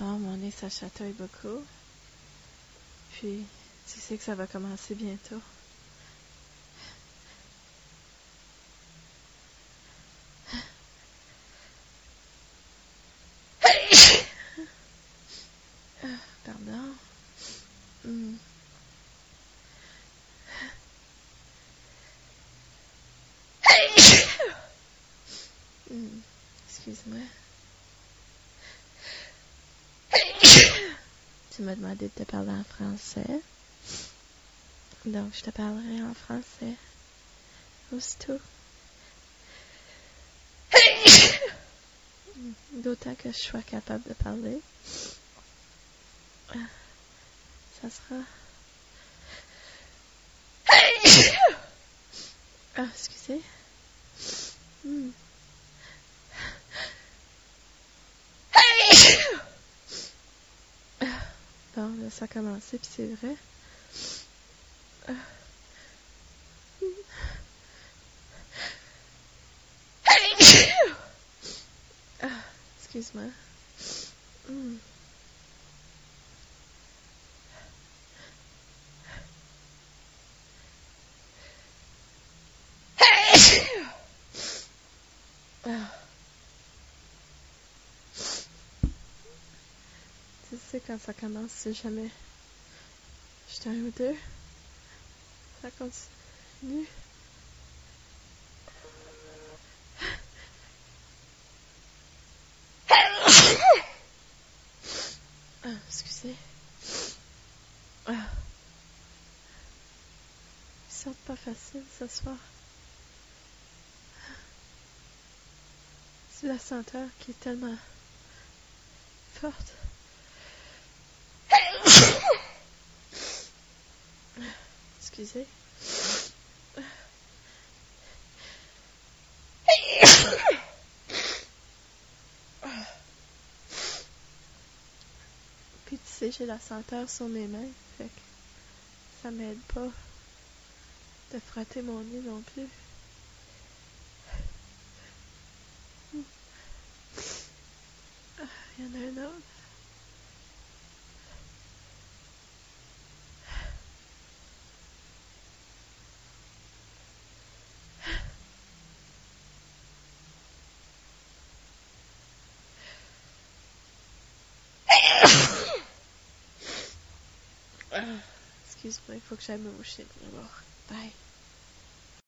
Bon, mon nez, ça chatouille beaucoup. Puis, tu sais que ça va commencer bientôt. Pardon. Excuse-moi. Tu m'as demandé de te parler en français. Donc, je te parlerai en français. Aussitôt. D'autant que je sois capable de parler. Ça sera... Ah, excusez. Bon, là, ça a commencé, puis c'est vrai. Excuse-moi. Tu sais, quand ça commence, c'est jamais juste un ou deux. Ça continue. Excusez. Ils sortent pas facile ce soir. C'est la senteur qui est tellement forte. Excusez. Puis tu sais, j'ai la senteur sur mes mains, fait que ça m'aide pas de frotter mon nez non plus. Il y en a un autre. Excuse-moi, il faut que j'aille me moucher. D'abord. Bye.